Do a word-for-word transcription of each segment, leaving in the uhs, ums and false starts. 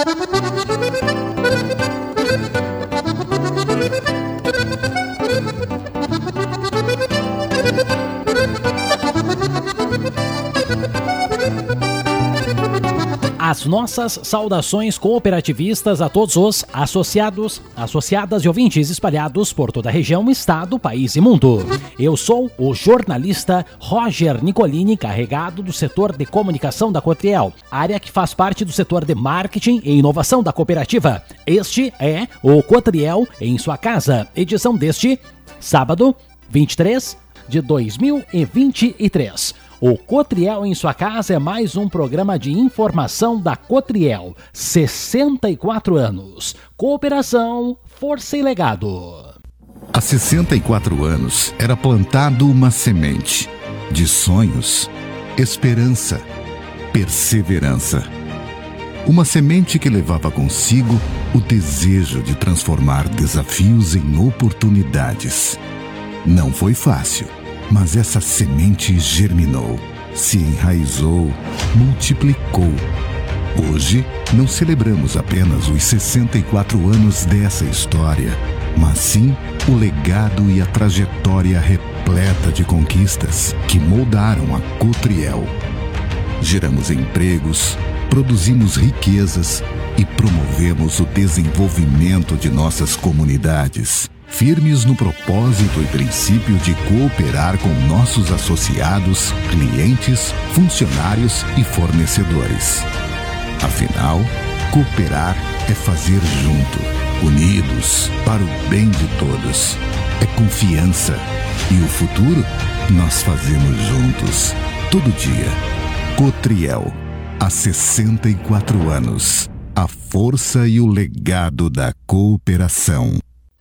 As nossas saudações cooperativistas a todos os associados, associadas e ouvintes espalhados por toda a região, estado, país e mundo. Eu sou o jornalista Roger Nicolini, carregado do setor de comunicação da Cotriel, área que faz parte do setor de marketing e inovação da cooperativa. Este é o Cotriel em sua casa, edição deste sábado, vinte e três de dois mil e vinte e três. O Cotriel em sua casa é mais um programa de informação da Cotriel. sessenta e quatro anos. Cooperação, força e legado. Há sessenta e quatro anos era plantado uma semente de sonhos, esperança, perseverança. Uma semente que levava consigo o desejo de transformar desafios em oportunidades. Não foi fácil. Mas essa semente germinou, se enraizou, multiplicou. Hoje, não celebramos apenas os sessenta e quatro anos dessa história, mas sim o legado e a trajetória repleta de conquistas que moldaram a Cotriel. Geramos empregos, produzimos riquezas e promovemos o desenvolvimento de nossas comunidades. Firmes no propósito e princípio de cooperar com nossos associados, clientes, funcionários e fornecedores. Afinal, cooperar é fazer junto, unidos, para o bem de todos. É confiança. E o futuro, nós fazemos juntos, todo dia. Cotriel, há sessenta e quatro anos. A força e o legado da cooperação.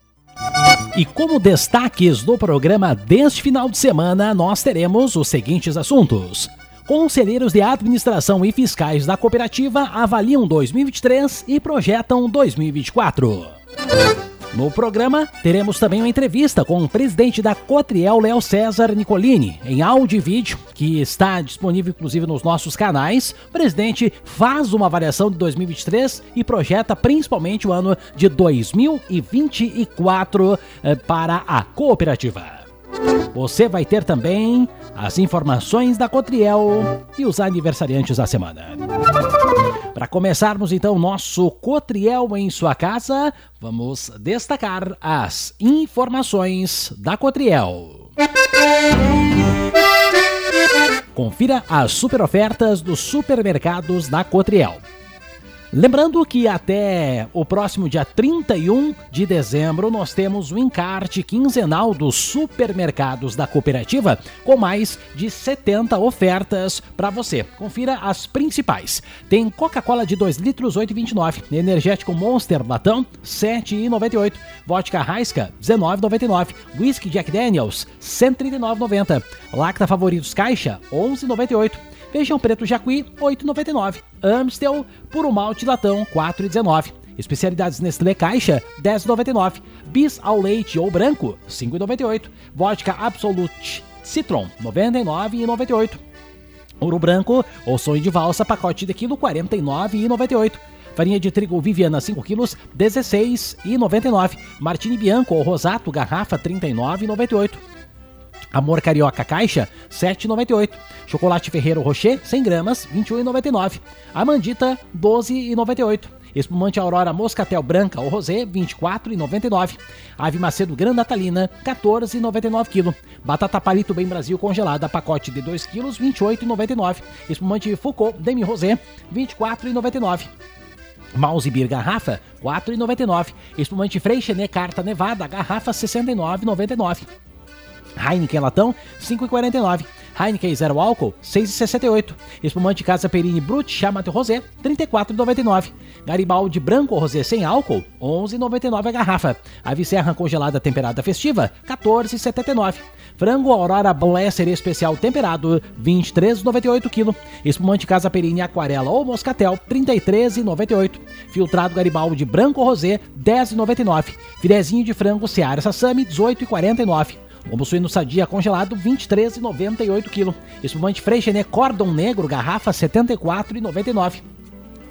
E como destaques do programa deste final de semana, nós teremos os seguintes assuntos. Conselheiros de administração e fiscais da cooperativa avaliam dois mil e vinte e três e projetam dois mil e vinte e quatro. No programa, teremos também uma entrevista com o presidente da Cotriel, Léo César Nicolini, em áudio e vídeo, que está disponível inclusive nos nossos canais. O presidente faz uma avaliação de dois mil e vinte e três e projeta principalmente o ano de dois mil e vinte e quatro eh, para a cooperativa. Você vai ter também as informações da Cotriel e os aniversariantes da semana. Para começarmos então nosso Cotriel em sua casa, vamos destacar as informações da Cotriel. Confira as super ofertas dos supermercados da Cotriel. Lembrando que até o próximo dia trinta e um de dezembro nós temos o encarte quinzenal dos supermercados da cooperativa com mais de setenta ofertas para você. Confira as principais. Tem Coca-Cola de dois litros, oito reais e vinte e nove centavos. Energético Monster Latão, sete reais e noventa e oito centavos. Vodka Raisca, dezenove reais e noventa e nove centavos. Whisky Jack Daniels, cento e trinta e nove reais e noventa centavos. Lacta Favoritos Caixa, onze reais e noventa e oito centavos. Feijão preto Jacuí, oito reais e noventa e nove centavos. Amstel, puro malte latão, quatro reais e dezenove centavos. Especialidades Nestlé Caixa, dez reais e noventa e nove centavos. Bis ao leite ou branco, cinco reais e noventa e oito centavos. Vodka Absolute Citron, noventa e nove reais e noventa e oito centavos. Ouro branco ou sonho de valsa, pacote de quilo, quarenta e nove reais e noventa e oito centavos. Farinha de trigo Viviana, cinco quilos, dezesseis reais e noventa e nove centavos. Martini Bianco ou Rosato, garrafa, trinta e nove reais e noventa e oito centavos. Amor Carioca Caixa, sete reais e noventa e oito centavos. Chocolate Ferreiro Rocher, cem gramas, vinte e um reais e noventa e nove centavos. Amandita, doze reais e noventa e oito centavos. Espumante Aurora Moscatel Branca ou Rosé, vinte e quatro reais e noventa e nove centavos. Ave Macedo Gran Natalina, quatorze reais e noventa e nove centavos quilo. Batata Palito Bem Brasil congelada, pacote de dois quilos, vinte e oito reais e noventa e nove centavos. Espumante Foucault Demi Rosé, vinte e quatro reais e noventa e nove centavos. Mouse Beer Garrafa, quatro reais e noventa e nove centavos. Espumante Freixenet Carta Nevada, garrafa, sessenta e nove reais e noventa e nove centavos. Heineken Latão, cinco reais e quarenta e nove centavos. Heineken Zero Álcool, seis reais e sessenta e oito centavos. Espumante Casa Perini Brut Chamate Rosé, trinta e quatro reais e noventa e nove centavos. Garibaldi Branco Rosé sem álcool, onze reais e noventa e nove centavos a garrafa. Ave Serra Congelada Temperada Festiva, quatorze reais e setenta e nove centavos. Frango Aurora Blesser Especial Temperado, vinte e três reais e noventa e oito centavos quilo. Espumante Casa Perini Aquarela ou Moscatel, trinta e três reais e noventa e oito centavos. Filtrado Garibaldi Branco Rosé, dez reais e noventa e nove centavos. Filezinho de frango Seara Sassami, dezoito reais e quarenta e nove centavos. Lombo suíno sadia congelado, vinte e três reais e noventa e oito quilo. Espumante Freixenet Cordon Negro, garrafa, setenta e quatro reais e noventa e nove centavos.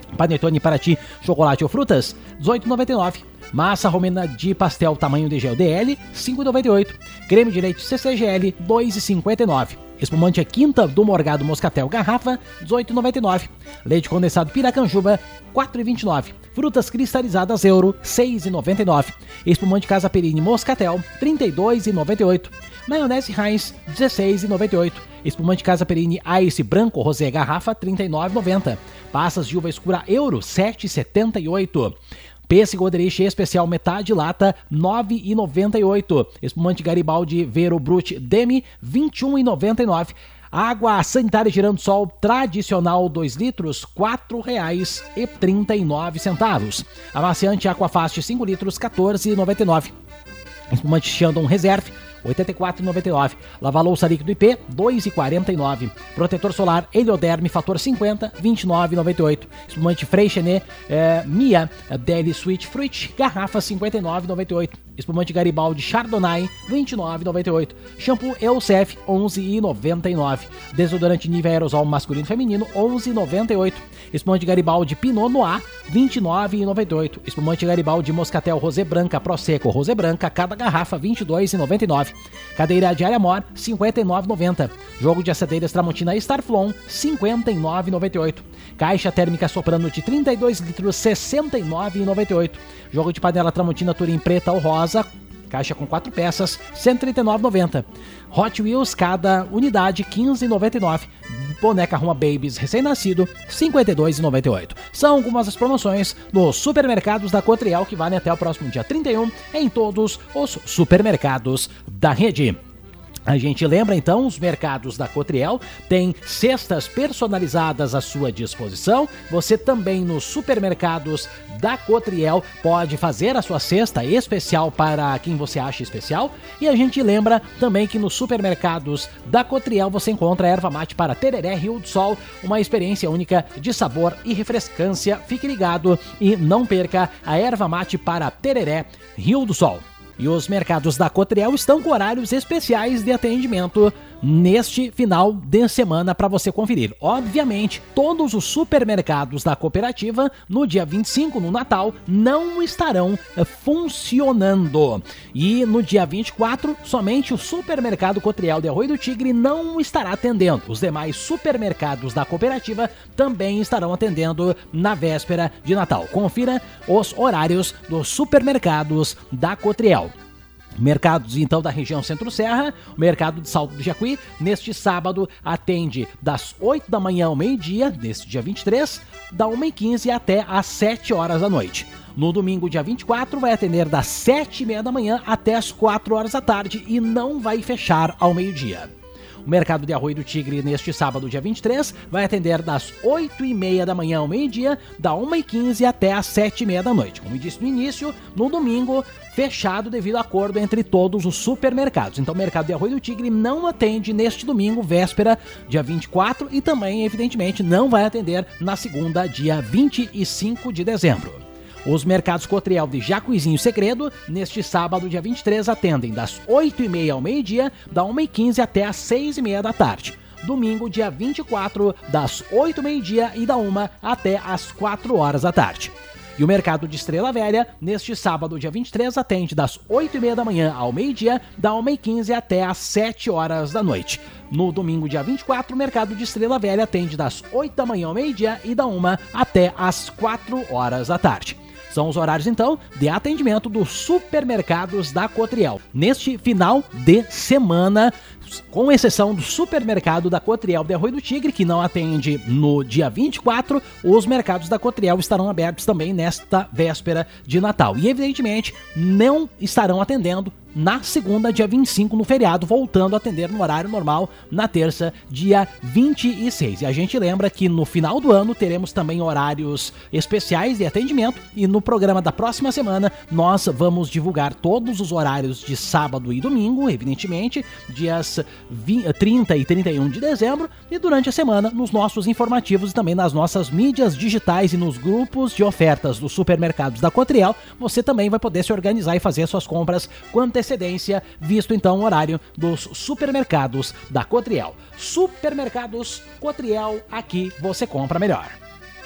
Panetone para ti, chocolate ou frutas, dezoito reais e noventa e nove centavos. Massa romena de pastel tamanho D G L D L, cinco reais e noventa e oito centavos. Creme de leite C C G L, dois reais e cinquenta e nove centavos. Espumante é Quinta do Morgado Moscatel garrafa, dezoito reais e noventa e nove centavos. Leite condensado Piracanjuba, quatro reais e vinte e nove centavos. Frutas cristalizadas Euro, seis reais e noventa e nove centavos. Espumante Casa Perini Moscatel, trinta e dois reais e noventa e oito centavos. Maionese Heinz, dezesseis reais e noventa e oito centavos. Espumante Casa Perini Ice Branco Rosé garrafa, trinta e nove reais e noventa centavos. Passas de uva escura Euro, sete reais e setenta e oito centavos. Pêssego Oderich especial metade lata, nove reais e noventa e oito centavos. Espumante Garibaldi Vero Brut Demi, vinte e um reais e noventa e nove centavos. Água sanitária Giransol tradicional dois litros, quatro reais e trinta e nove centavos. Amaciante Aquafast cinco litros, quatorze reais e noventa e nove centavos. Espumante Shandon Reserve, oitenta e quatro reais e noventa e nove centavos. Lava-louça líquido I P, dois reais e quarenta e nove centavos. Protetor solar Helioderme Fator cinquenta, vinte e nove reais e noventa e oito centavos. Espumante Freixenet eh, Mia Deli Sweet Fruit, garrafa cinquenta e nove reais e noventa e oito centavos. Espumante Garibaldi Chardonnay, vinte e nove reais e noventa e oito centavos. Shampoo Elsef, onze reais e noventa e nove centavos. Desodorante Nivea Aerosol masculino e feminino, onze reais e noventa e oito centavos. Espumante Garibaldi Pinot Noir, vinte e nove reais e noventa e oito centavos. Espumante Garibaldi Moscatel Rosé Branca Prosecco Rosé Branca, cada garrafa vinte e dois reais e noventa e nove centavos. Cadeira diária Mor, cinquenta e nove reais e noventa centavos. Jogo de assadeiras Tramontina Starflon, cinquenta e nove reais e noventa e oito centavos. Caixa térmica Soprano de trinta e dois litros, sessenta e nove reais e noventa e oito centavos. Jogo de panela Tramontina Turim preta ou rosa, caixa com quatro peças, cento e trinta e nove reais e noventa centavos. Hot Wheels, cada unidade, quinze reais e noventa e nove centavos. Boneca Ruma Babies recém-nascido, cinquenta e dois reais e noventa e oito centavos. São algumas das promoções nos supermercados da Cotriel que valem até o próximo dia trinta e um em todos os supermercados da rede. A gente lembra então, os mercados da Cotriel têm cestas personalizadas à sua disposição. Você também nos supermercados da Cotriel pode fazer a sua cesta especial para quem você acha especial. E a gente lembra também que nos supermercados da Cotriel você encontra a erva mate para tereré Rio do Sol, uma experiência única de sabor e refrescância. Fique ligado e não perca a erva mate para tereré Rio do Sol. E os mercados da Cotriel estão com horários especiais de atendimento neste final de semana para você conferir. Obviamente, todos os supermercados da cooperativa no dia vinte e cinco, no Natal, não estarão funcionando. E no dia vinte e quatro, somente o supermercado Cotriel de Arroio do Tigre não estará atendendo. Os demais supermercados da cooperativa também estarão atendendo na véspera de Natal. Confira os horários dos supermercados da Cotriel. Mercados, então, da região Centro-Serra, o mercado de Salto do Jacuí, neste sábado, atende das oito da manhã ao meio-dia, neste dia vinte e três, da uma e quinze até às sete horas da noite. No domingo, dia vinte e quatro, vai atender das sete e meia da manhã até às quatro horas da tarde e não vai fechar ao meio-dia. O mercado de Arroio do Tigre, neste sábado, dia vinte e três, vai atender das oito e meia da manhã ao meio-dia, da uma e quinze até às sete e meia da noite. Como eu disse no início, no domingo, fechado devido a acordo entre todos os supermercados. Então o mercado de Arroio do Tigre não atende neste domingo, véspera, dia vinte e quatro, e também, evidentemente, não vai atender na segunda, dia vinte e cinco de dezembro. Os mercados Cotriel de Jacuizinho Segredo, neste sábado, dia vinte e três, atendem das oito e meia ao meio-dia, da uma e quinze até às seis e meia da tarde. Domingo, dia vinte e quatro, das oito ao meio-dia e da uma até às quatro horas da tarde. E o mercado de Estrela Velha, neste sábado, dia vinte e três, atende das oito e meia da manhã ao meio-dia, da uma e quinze até às sete horas da noite. No domingo, dia vinte e quatro, o mercado de Estrela Velha atende das oito da manhã ao meio-dia e da uma até às quatro horas da tarde. São os horários, então, de atendimento dos supermercados da Cotriel. Neste final de semana, com exceção do supermercado da Cotriel de Arroio do Tigre, que não atende no dia vinte e quatro, os mercados da Cotriel estarão abertos também nesta véspera de Natal. E, evidentemente, não estarão atendendo na segunda, dia vinte e cinco, no feriado, voltando a atender no horário normal na terça, dia vinte e seis. E a gente lembra que no final do ano teremos também horários especiais de atendimento e no programa da próxima semana nós vamos divulgar todos os horários de sábado e domingo, evidentemente, dias trinta e trinta e um de dezembro, e durante a semana nos nossos informativos e também nas nossas mídias digitais e nos grupos de ofertas dos supermercados da Cotriel, você também vai poder se organizar e fazer suas compras com antecedência, visto então o horário dos supermercados da Cotriel. Supermercados Cotriel, aqui você compra melhor.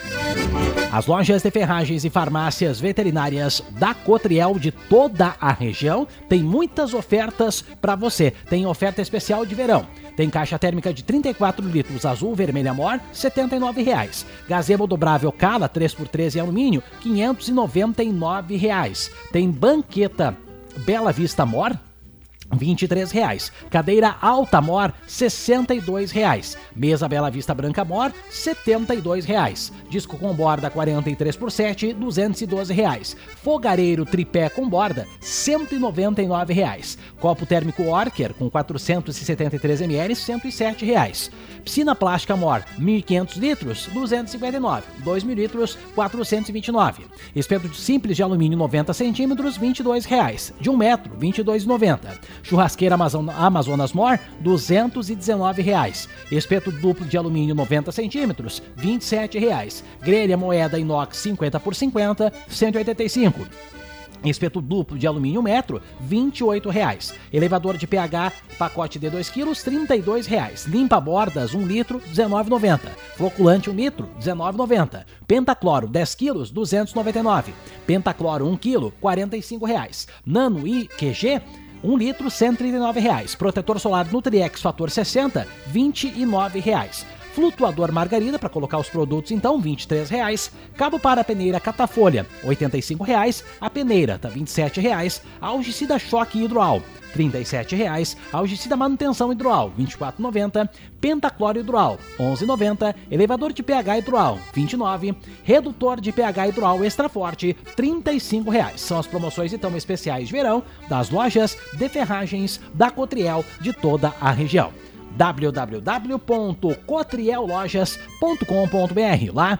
As lojas de ferragens e farmácias veterinárias da Cotriel de toda a região tem muitas ofertas para você. Tem oferta especial de verão. Tem caixa térmica de trinta e quatro litros azul, vermelha Amor, setenta e nove reais. Gazebo dobrável Cala três por três em alumínio, quinhentos e noventa e nove reais. Tem banqueta Bela Vista Amor, vinte e três reais. Cadeira Alta Amor, sessenta e dois reais. Mesa Bela Vista Branca Amor, setenta e dois reais. Disco com borda quarenta e três por sete, duzentos e doze reais. Fogareiro Tripé com borda, cento e noventa e nove reais. Copo térmico Orker com quatrocentos e setenta e três mililitros, cento e sete reais. Piscina plástica Amor, mil e quinhentos litros, duzentos e cinquenta e nove. dois mil litros, quatrocentos e vinte e nove. Espeto simples de alumínio noventa centímetros, vinte e dois reais. De um metro, vinte e dois reais e noventa centavos. Churrasqueira Amazon, Amazonas Mor, duzentos e dezenove reais. Espeto duplo de alumínio noventa centímetros, vinte e sete reais. Grelha moeda inox cinquenta por cinquenta, cento e oitenta e cinco. Espeto duplo de alumínio metro, vinte e oito reais. Elevador de pH, pacote de dois quilos, trinta e dois reais. Limpa bordas, um litro, dezenove reais e noventa centavos. Floculante, um litro, dezenove reais e noventa centavos. Pentacloro, dez quilos, duzentos e noventa e nove reais. Pentacloro, um quilo, quarenta e cinco reais. Nano I Q G, um litro, cento e trinta e nove reais. Protetor solar Nutriex Fator sessenta, vinte e nove reais. Flutuador Margarida, para colocar os produtos, então, vinte e três reais. Cabo para a peneira Catafolha, oitenta e cinco reais. A peneira, tá vinte e sete reais. Algicida Choque Hidroal, trinta e sete reais. Algicida Manutenção Hidroal, vinte e quatro reais e noventa centavos. Pentacloro Hidroal, onze reais e noventa centavos. Elevador de pH Hidroal, vinte e nove reais. Redutor de pH Hidroal Extra Forte, trinta e cinco reais. São as promoções, então, especiais de verão das lojas de ferragens da Cotriel de toda a região. w w w ponto cotriel lojas ponto com ponto b r. Lá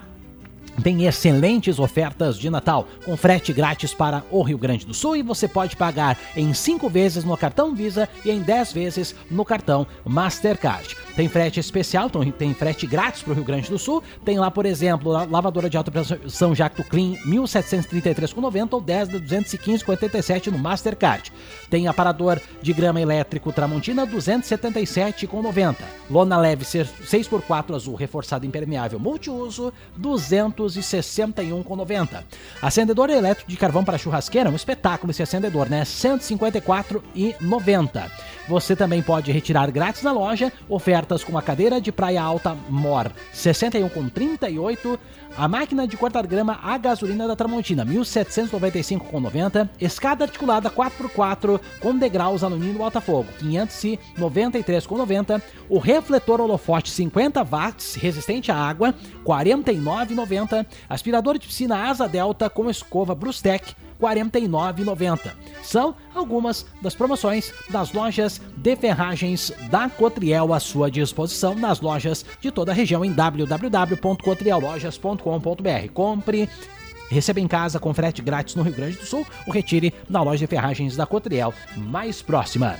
tem excelentes ofertas de Natal, com frete grátis para o Rio Grande do Sul, e você pode pagar em cinco vezes no cartão Visa e em dez vezes no cartão Mastercard. Tem frete especial, então tem frete grátis para o Rio Grande do Sul. Tem lá, por exemplo, a lavadora de alta pressão Jacto Clean, mil setecentos e trinta e três reais e noventa centavos ou dez de duzentos e quinze reais e oitenta e sete centavos no Mastercard. Tem aparador de grama elétrico Tramontina, duzentos e setenta e sete reais e noventa centavos. Lona leve seis por quatro azul reforçado impermeável multiuso, duzentos e sessenta e um reais e noventa centavos. Acendedor elétrico de carvão para churrasqueira, um espetáculo esse acendedor, né? cento e cinquenta e quatro reais e noventa centavos. Você também pode retirar grátis na loja ofertas com a cadeira de praia alta Mor, sessenta e um com trinta e oito. A máquina de cortar grama a gasolina da Tramontina, mil setecentos e noventa e cinco reais e noventa centavos. Escada articulada quatro por quatro com degraus alumínio Botafogo, quinhentos e noventa e três reais e noventa centavos. O refletor holofote cinquenta watts, resistente à água, quarenta e nove reais e noventa centavos. Aspirador de piscina Asa Delta com escova Brustec, quarenta e nove reais e noventa centavos. São algumas das promoções das lojas de ferragens da Cotriel à sua disposição nas lojas de toda a região em w w w ponto cotriel lojas ponto com ponto b r. Compre, receba em casa com frete grátis no Rio Grande do Sul ou retire na loja de ferragens da Cotriel mais próxima.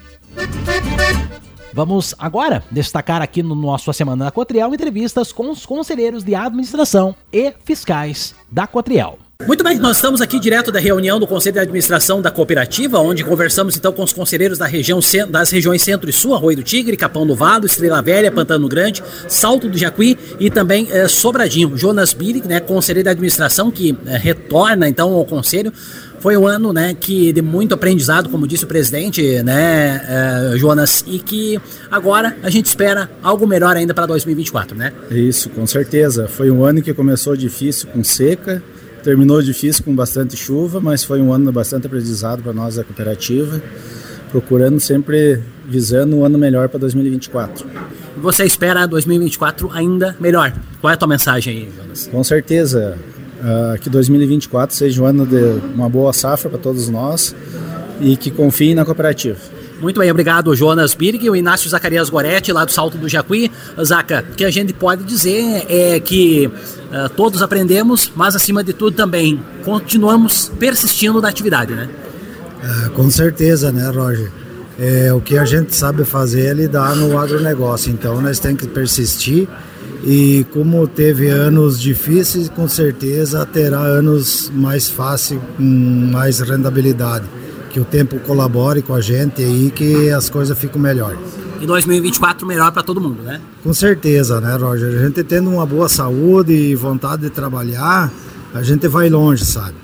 Vamos agora destacar aqui no nosso Semana da Cotriel entrevistas com os conselheiros de administração e fiscais da Cotriel. Muito bem, nós estamos aqui direto da reunião do Conselho de Administração da Cooperativa, onde conversamos então com os conselheiros da região, das regiões Centro e Sul, Arroio do Tigre, Capão do Vado, Estrela Velha, Pantano Grande, Salto do Jacuí e também é, Sobradinho. Jonas Birick, né, conselheiro da administração, que é, retorna então ao Conselho. Foi um ano, né, que de muito aprendizado, como disse o presidente, né, é, Jonas, e que agora a gente espera algo melhor ainda para dois mil e vinte e quatro, né? Isso, com certeza. Foi um ano que começou difícil com seca, terminou difícil com bastante chuva, mas foi um ano bastante aprendizado para nós da cooperativa, procurando sempre visando um ano melhor para dois mil e vinte e quatro. Você espera dois mil e vinte e quatro ainda melhor? Qual é a tua mensagem aí, Jonas? Com certeza, uh, que dois mil e vinte e quatro seja um ano de uma boa safra para todos nós e que confiem na cooperativa. Muito bem, obrigado, Jonas Birg e o Inácio Zacarias Goretti, lá do Salto do Jacuí. Zaca, o que a gente pode dizer é que uh, todos aprendemos, mas acima de tudo também continuamos persistindo na atividade, né? É, com certeza, né, Roger? É, o que a gente sabe fazer é lidar no agronegócio, então nós temos que persistir e como teve anos difíceis, com certeza terá anos mais fáceis, com mais rentabilidade. Que o tempo colabore com a gente aí, que as coisas ficam melhores. E dois mil e vinte e quatro melhor para todo mundo, né? Com certeza, né, Roger? A gente tendo uma boa saúde e vontade de trabalhar, a gente vai longe, sabe?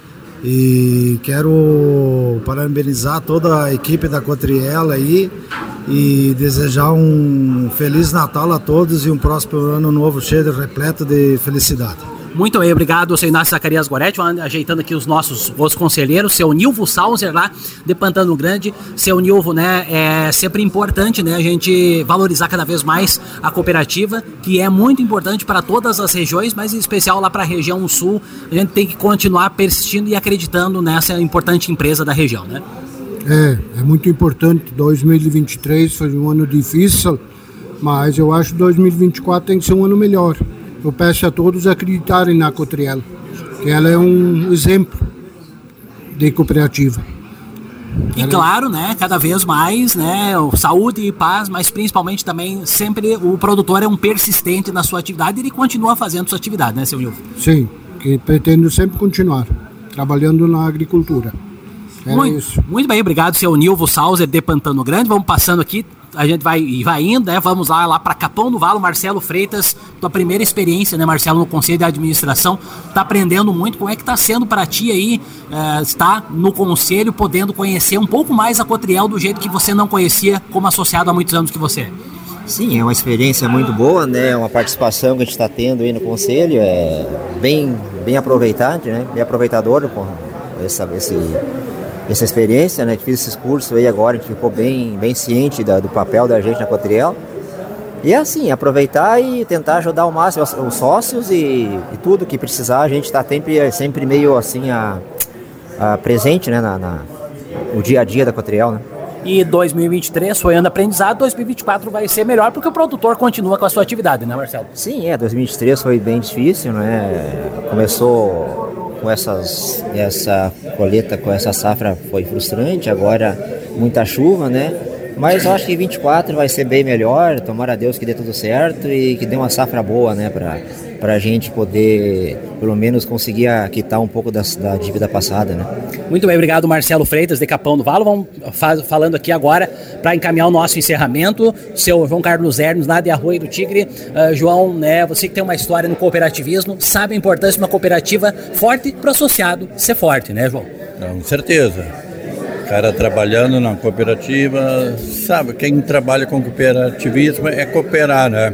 E quero parabenizar toda a equipe da Cotriel aí e desejar um Feliz Natal a todos e um próximo ano novo cheio de repleto de felicidade. Muito bem, obrigado, seu Inácio Zacarias Goretti, ajeitando aqui os nossos os conselheiros, seu Nilvo Sauser lá de Pantano Grande. Seu Nilvo, né, é sempre importante, né, a gente valorizar cada vez mais a cooperativa, que é muito importante para todas as regiões, mas em especial lá para a região sul. A gente tem que continuar persistindo e acreditando nessa importante empresa da região, né? É, é muito importante. dois mil e vinte e três foi um ano difícil, mas eu acho que dois mil e vinte e quatro tem que ser um ano melhor. Eu peço a todos acreditarem na Cotriel, que ela é um exemplo de cooperativa. E claro, né, cada vez mais, né, saúde e paz, mas principalmente também sempre o produtor é um persistente na sua atividade e ele continua fazendo sua atividade, né, seu Nilvo? Sim, que pretendo sempre continuar trabalhando na agricultura. É muito, isso. Muito bem, obrigado, seu Nilvo Sauser de Pantano Grande. Vamos passando aqui, a gente vai, vai indo, né? Vamos lá, lá para Capão do Valo. Marcelo Freitas, tua primeira experiência, né, Marcelo, no Conselho de Administração, tá aprendendo muito. Como é que tá sendo para ti aí, é, estar no Conselho, podendo conhecer um pouco mais a Cotriel do jeito que você não conhecia como associado há muitos anos que você é? Sim, é uma experiência muito boa, né? Uma participação que a gente está tendo aí no Conselho, é bem, bem aproveitante, né? Bem aproveitador com essa, esse... essa experiência, né? Fiz esses cursos aí agora, a gente ficou bem, bem ciente da, do papel da gente na Cotriel. E é assim, aproveitar e tentar ajudar ao máximo os, os sócios e, e tudo que precisar, a gente está sempre, sempre meio assim a, a presente, né? Na, na, o dia a dia da Cotriel, né? E dois mil e vinte e três foi ano de aprendizado, dois mil e vinte e quatro vai ser melhor porque o produtor continua com a sua atividade, né, Marcelo? Sim, é, dois mil e vinte e três foi bem difícil, né? Começou com essas, essa colheita, com essa safra foi frustrante, agora muita chuva, né? Mas eu acho que vinte e quatro vai ser bem melhor, tomara a Deus que dê tudo certo e que dê uma safra boa, né? Pra, pra gente poder, pelo menos, conseguir quitar um pouco da, da dívida passada, né? Muito bem, obrigado, Marcelo Freitas, de Capão do Valo. Vamos faz, falando aqui agora para encaminhar o nosso encerramento. Seu João Carlos Hermes, lá de Arroio do Tigre. Uh, João, né, você que tem uma história no cooperativismo, sabe a importância de uma cooperativa forte para o associado ser forte, né, João? Com certeza. O cara trabalhando na cooperativa, sabe, quem trabalha com cooperativismo é cooperar, né?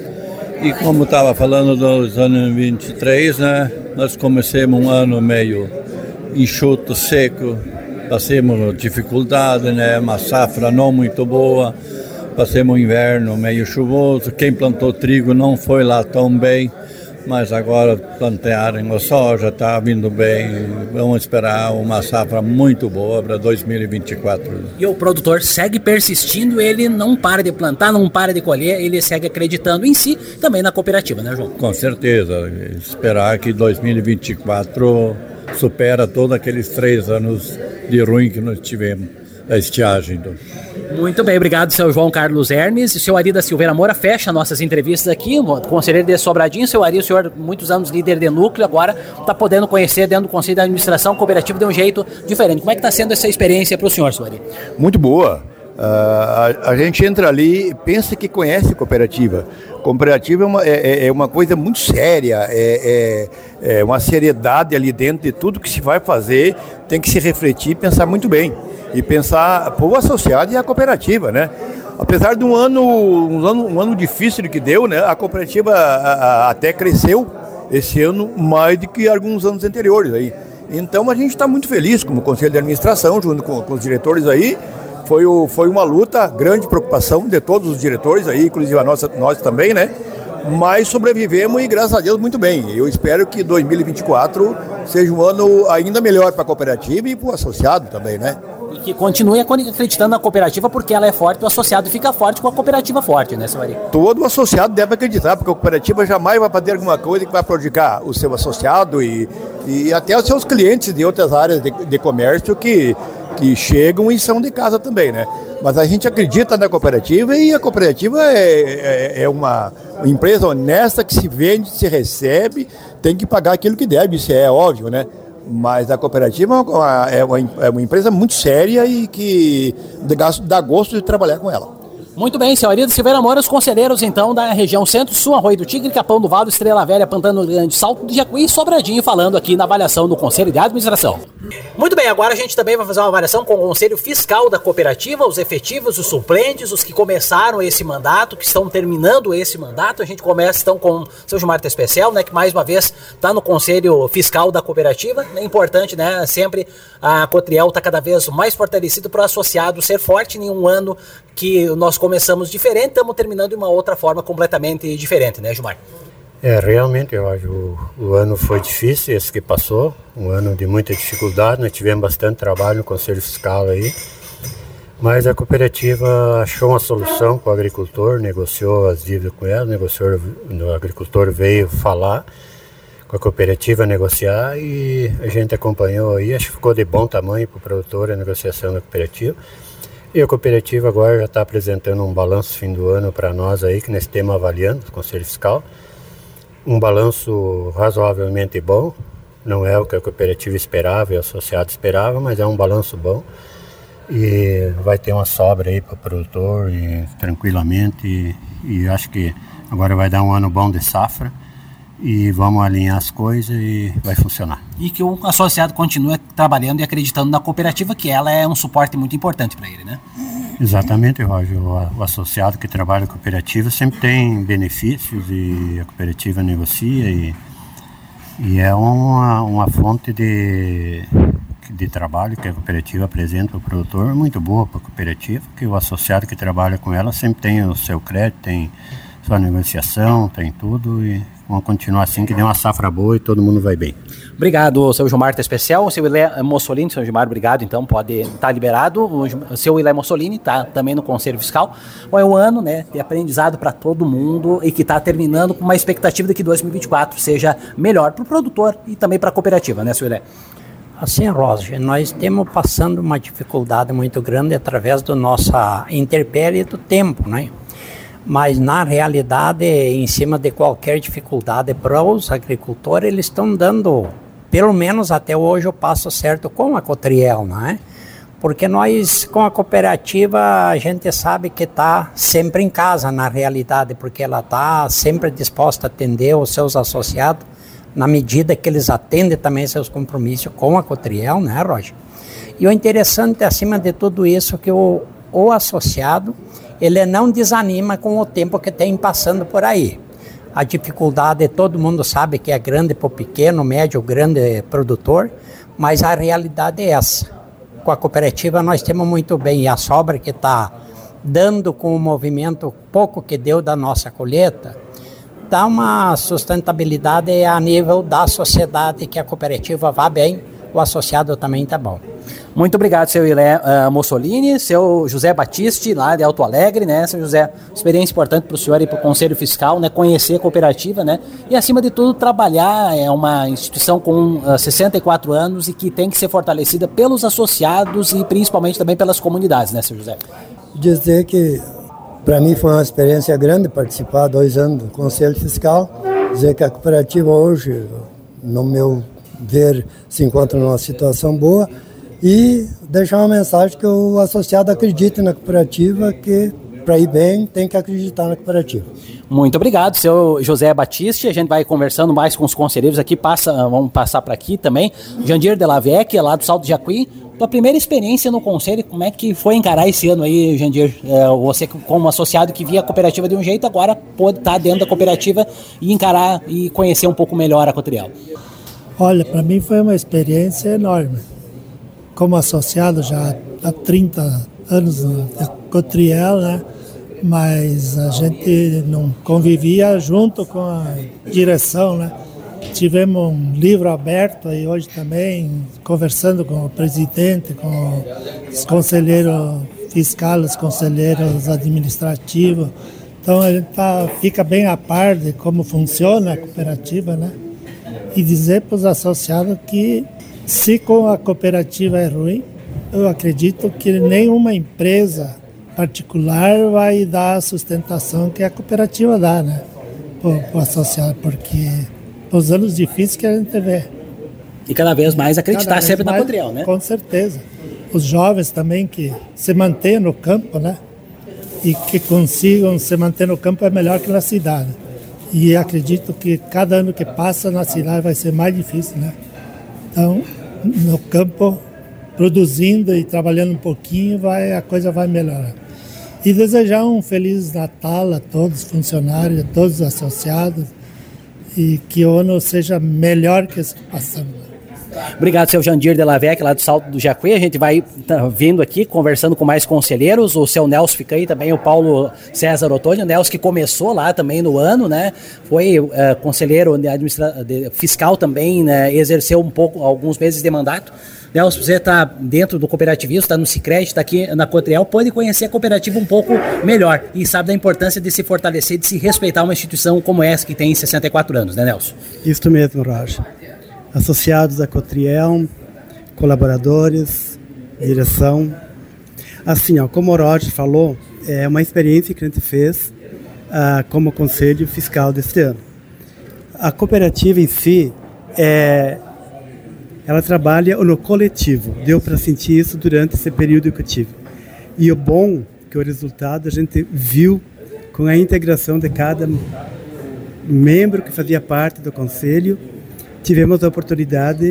E como estava falando dos anos vinte e três, né, nós começamos um ano meio enxuto, seco, passamos dificuldade, né, uma safra não muito boa, passamos um inverno meio chuvoso, quem plantou trigo não foi lá tão bem, mas agora plantaram a soja, está vindo bem, vamos esperar uma safra muito boa para dois mil e vinte e quatro. E o produtor segue persistindo, ele não para de plantar, não para de colher, ele segue acreditando em si, também na cooperativa, né, João? Com certeza, esperar que dois mil e vinte e quatro supera todos aqueles três anos de ruim que nós tivemos, a estiagem. Então. Muito bem, obrigado, seu João Carlos Hermes. E o seu Ari da Silveira Moura fecha nossas entrevistas aqui, conselheiro de Sobradinho. Seu Ari, o senhor, muitos anos líder de núcleo, agora está podendo conhecer dentro do Conselho de Administração cooperativa de um jeito diferente. Como é que está sendo essa experiência para o senhor, seu Ari? Muito boa. Uh, a, a gente entra ali e pensa que conhece cooperativa. Cooperativa é uma, é, é uma coisa muito séria, é, é, é uma seriedade ali dentro de tudo que se vai fazer, tem que se refletir e pensar muito bem. E pensar para o associado e a cooperativa, né? Apesar de um ano, um ano, um ano difícil que deu, né? A cooperativa a, a, até cresceu esse ano mais do que alguns anos anteriores aí. Então a gente está muito feliz como Conselho de Administração, junto com, com os diretores aí. Foi, o, foi uma luta, grande preocupação de todos os diretores aí, inclusive a nossa, nós também, né? Mas sobrevivemos e, graças a Deus, muito bem. Eu espero que dois mil e vinte e quatro seja um ano ainda melhor para a cooperativa e para o associado também, né? E que continue acreditando na cooperativa porque ela é forte, o associado fica forte com a cooperativa forte, né, seu Ari? Todo associado deve acreditar, porque a cooperativa jamais vai fazer alguma coisa que vai prejudicar o seu associado e, e até os seus clientes de outras áreas de, de comércio que, que chegam e são de casa também, né? Mas a gente acredita na cooperativa e a cooperativa é, é, é uma empresa honesta que se vende, se recebe, tem que pagar aquilo que deve, isso é óbvio, né? Mas a cooperativa é uma, é uma empresa muito séria e que dá gosto de trabalhar com ela. Muito bem, seu Arido Silveira Moura, os conselheiros então da região Centro-Sul, Arroio do Tigre, Capão do Vado, Estrela Velha, Pantano Grande, Salto do Jacuí e Sobradinho, falando aqui na avaliação do Conselho de Administração. Muito bem, agora a gente também vai fazer uma avaliação com o Conselho Fiscal da Cooperativa, os efetivos, os suplentes, os que começaram esse mandato, que estão terminando esse mandato. A gente começa então com o seu Gilmar Especial, né, que mais uma vez está no Conselho Fiscal da Cooperativa. É importante, né, sempre a Cotriel está cada vez mais fortalecido para o associado ser forte em um ano que nós começamos diferente, estamos terminando de uma outra forma completamente diferente, né, Gilmar? É, realmente, eu acho o, o ano foi difícil, esse que passou, um ano de muita dificuldade, nós tivemos bastante trabalho no Conselho Fiscal aí, mas a cooperativa achou uma solução com o agricultor, negociou as dívidas com ela, negociou, o agricultor veio falar com a cooperativa, negociar, e a gente acompanhou aí, acho que ficou de bom tamanho para o produtor a negociação da cooperativa. E a cooperativa agora já está apresentando um balanço fim do ano para nós aí, que nós estamos avaliando, o Conselho Fiscal. Um balanço razoavelmente bom, não é o que a cooperativa esperava e o associado esperava, mas é um balanço bom. E vai ter uma sobra aí para o produtor e, tranquilamente, e, e acho que agora vai dar um ano bom de safra. E vamos alinhar as coisas e vai funcionar. E que o associado continue trabalhando e acreditando na cooperativa, que ela é um suporte muito importante para ele, né? Exatamente, Roger. O, o associado que trabalha com a cooperativa sempre tem benefícios e a cooperativa negocia e, e é uma, uma fonte de, de trabalho que a cooperativa apresenta para o produtor muito boa para a cooperativa, que o associado que trabalha com ela sempre tem o seu crédito, tem sua negociação, tem tudo e vamos continuar assim, que dê uma safra boa e todo mundo vai bem. Obrigado, seu Gilmar Especial. O seu Ilé Mussolini, seu Gilmar, obrigado, então pode estar tá liberado. O seu Ilé Mussolini está também no Conselho Fiscal. É um ano, né, de aprendizado para todo mundo e que está terminando com uma expectativa de que dois mil e vinte e quatro seja melhor para o produtor e também para a cooperativa, né, seu Ilé? Assim, Roger, nós estamos passando uma dificuldade muito grande através da nossa intempérie do tempo, né? Mas na realidade, em cima de qualquer dificuldade para os agricultores, eles estão dando, pelo menos até hoje, o passo certo com a Cotriel, não é? Porque nós, com a cooperativa, a gente sabe que está sempre em casa, na realidade, porque ela está sempre disposta a atender os seus associados, na medida que eles atendem também seus compromissos com a Cotriel, né, Roger? E o interessante, acima de tudo isso, que o, o associado, ele não desanima com o tempo que tem passando por aí. A dificuldade, todo mundo sabe que é grande para o pequeno, médio, grande produtor, mas a realidade é essa. Com a cooperativa nós temos muito bem, e a sobra que está dando com o movimento pouco que deu da nossa colheita, dá uma sustentabilidade a nível da sociedade, que a cooperativa vá bem, o associado também está bom. Muito obrigado, seu Ilé uh, Mussolini, seu José Batiste, lá de Alto Alegre, né, seu José, experiência importante para o senhor e para o Conselho Fiscal, né, conhecer a cooperativa, né, e acima de tudo trabalhar, é uma instituição com uh, sessenta e quatro anos e que tem que ser fortalecida pelos associados e principalmente também pelas comunidades, né, seu José? Dizer que para mim foi uma experiência grande participar dois anos do Conselho Fiscal, dizer que a cooperativa hoje, no meu ver, se encontra numa situação boa, e deixar uma mensagem que o associado acredite na cooperativa, que para ir bem tem que acreditar na cooperativa. Muito obrigado, seu José Batiste. A gente vai conversando mais com os conselheiros aqui, passa, vamos passar para aqui também. Jandir de la Vecchia, lá do Salto do Jacuí. Tua primeira experiência no conselho, como é que foi encarar esse ano aí, Jandir? É, você como associado que via a cooperativa de um jeito, agora pode estar dentro da cooperativa e encarar e conhecer um pouco melhor a Cotriel. Olha, para mim foi uma experiência enorme. Como associado já há trinta anos da Cotriel, né? Mas a gente não convivia junto com a direção, né? Tivemos um livro aberto aí hoje também, conversando com o presidente, com os conselheiros fiscais, os conselheiros administrativos. Então a gente tá, fica bem a par de como funciona a cooperativa, né? E dizer para os associados que se com a cooperativa é ruim, eu acredito que nenhuma empresa particular vai dar a sustentação que a cooperativa dá, né? Para o associado, porque os anos difíceis que a gente vê. E cada vez mais acreditar vez sempre mais, na Cotriel, né? Com certeza. Os jovens também que se mantêm no campo, né? e que consigam se manter no campo é melhor que na cidade. E acredito que cada ano que passa na cidade vai ser mais difícil, né? Então, no campo, produzindo e trabalhando um pouquinho, vai, a coisa vai melhorar. E desejar um Feliz Natal a todos os funcionários, a todos os associados, e que o ano seja melhor que esse que passamos. Obrigado, seu Jandir Delavec, lá do Salto do Jacuí. A gente vai tá, vindo aqui, conversando com mais conselheiros. O seu Nelson fica aí também, o Paulo César Ottoni. O Nelson que começou lá também no ano, né? Foi uh, conselheiro de administra- de fiscal também, né? Exerceu um pouco, alguns meses de mandato. Nelson, você está dentro do cooperativismo, está no Sicredi, está aqui na Cotriel, pode conhecer a cooperativa um pouco melhor e sabe da importância de se fortalecer, de se respeitar uma instituição como essa que tem sessenta e quatro anos, né, Nelson? Isso mesmo, Roger. Associados da Cotriel, colaboradores, direção. Assim, ó, como o Roger falou, é uma experiência que a gente fez uh, como conselho fiscal deste ano. A cooperativa em si, é, ela trabalha no coletivo. Deu para sentir isso durante esse período que eu tive. E o bom que o resultado a gente viu com a integração de cada membro que fazia parte do conselho. Tivemos a oportunidade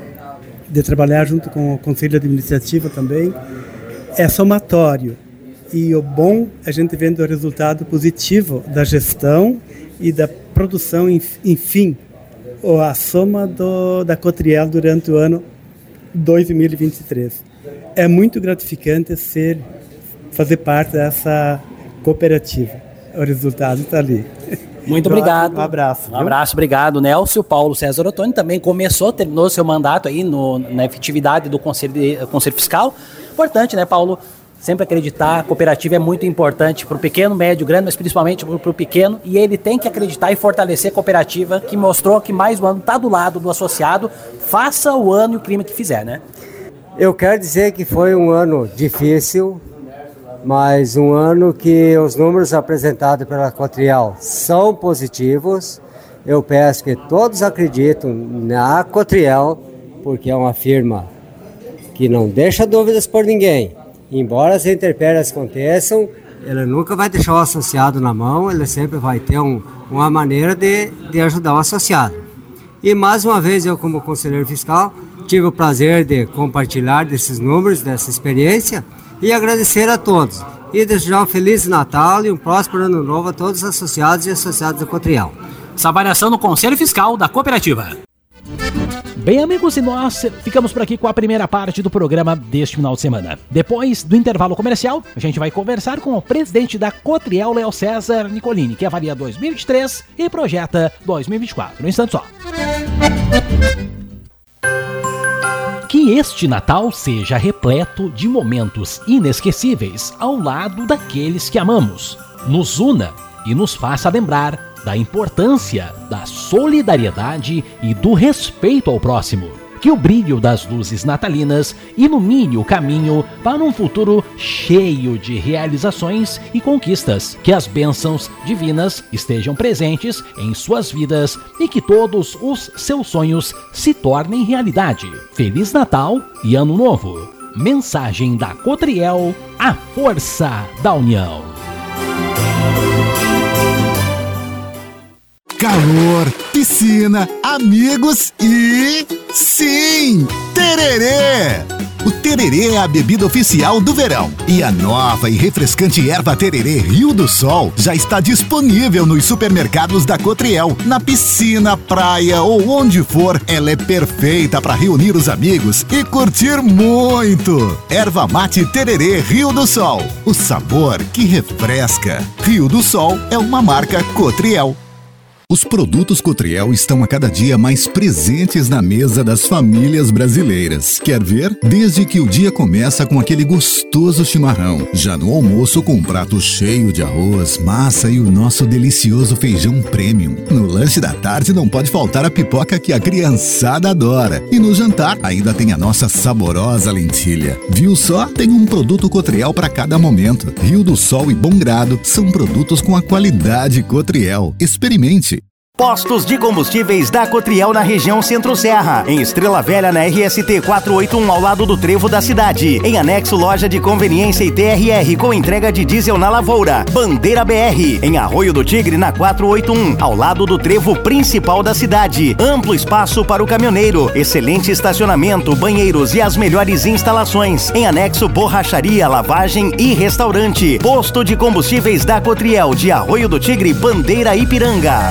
de trabalhar junto com o Conselho Administrativo também. É somatório. E o bom, a gente vendo o resultado positivo da gestão e da produção, enfim, a soma do, da Cotriel durante o ano dois mil e vinte e três. É muito gratificante ser, fazer parte dessa cooperativa. O resultado está ali. Muito obrigado. Um abraço. Um abraço, obrigado, Nelson. Paulo César Ottoni também começou, terminou seu mandato aí no, na efetividade do Conselho, de, Conselho Fiscal. Importante, né, Paulo? Sempre acreditar, a cooperativa é muito importante para o pequeno, médio, grande, mas principalmente para o pequeno, e ele tem que acreditar e fortalecer a cooperativa, que mostrou que mais um ano está do lado do associado, faça o ano e o clima que fizer, né? Eu quero dizer que foi um ano difícil, mas um ano que os números apresentados pela Cotriel são positivos. Eu peço que todos acreditem na Cotriel, porque é uma firma que não deixa dúvidas por ninguém. Embora as intempéries aconteçam, ela nunca vai deixar o associado na mão, ele sempre vai ter um, uma maneira de, de ajudar o associado. E mais uma vez, eu como conselheiro fiscal, tive o prazer de compartilhar desses números, dessa experiência, e agradecer a todos. E desejar um Feliz Natal e um próspero Ano Novo a todos os associados e associados da Cotriel. Essa avaliação no Conselho Fiscal da Cooperativa. Bem, amigos, e nós ficamos por aqui com a primeira parte do programa deste final de semana. Depois do intervalo comercial, a gente vai conversar com o presidente da Cotriel, Léo César Nicolini, que avalia dois mil e vinte e três e projeta dois mil e vinte e quatro. No instante só. Que este Natal seja repleto de momentos inesquecíveis ao lado daqueles que amamos. Nos una e nos faça lembrar da importância da solidariedade e do respeito ao próximo. Que o brilho das luzes natalinas ilumine o caminho para um futuro cheio de realizações e conquistas. Que as bênçãos divinas estejam presentes em suas vidas e que todos os seus sonhos se tornem realidade. Feliz Natal e Ano Novo. Mensagem da Cotriel, a força da união. Calor, piscina, amigos e... sim! Tererê! O tererê é a bebida oficial do verão. E a nova e refrescante erva tererê Rio do Sol já está disponível nos supermercados da Cotriel. Na piscina, praia ou onde for, ela é perfeita para reunir os amigos e curtir muito. Erva mate tererê Rio do Sol. O sabor que refresca. Rio do Sol é uma marca Cotriel. Os produtos Cotriel estão a cada dia mais presentes na mesa das famílias brasileiras. Quer ver? Desde que o dia começa com aquele gostoso chimarrão, já no almoço com um prato cheio de arroz, massa e o nosso delicioso feijão premium. No lanche da tarde não pode faltar a pipoca que a criançada adora. E no jantar ainda tem a nossa saborosa lentilha. Viu só? Tem um produto Cotriel para cada momento. Rio do Sol e Bom Grado são produtos com a qualidade Cotriel. Experimente! Postos de combustíveis da Cotriel na região Centro-Serra. Em Estrela Velha, na R S T quatrocentos e oitenta e um, ao lado do Trevo da cidade. Em anexo, loja de conveniência e T R R com entrega de diesel na Lavoura. Bandeira B R. Em Arroio do Tigre, na quatrocentos e oitenta e um, ao lado do Trevo principal da cidade. Amplo espaço para o caminhoneiro. Excelente estacionamento, banheiros e as melhores instalações. Em anexo, borracharia, lavagem e restaurante. Posto de combustíveis da Cotriel de Arroio do Tigre, Bandeira Ipiranga.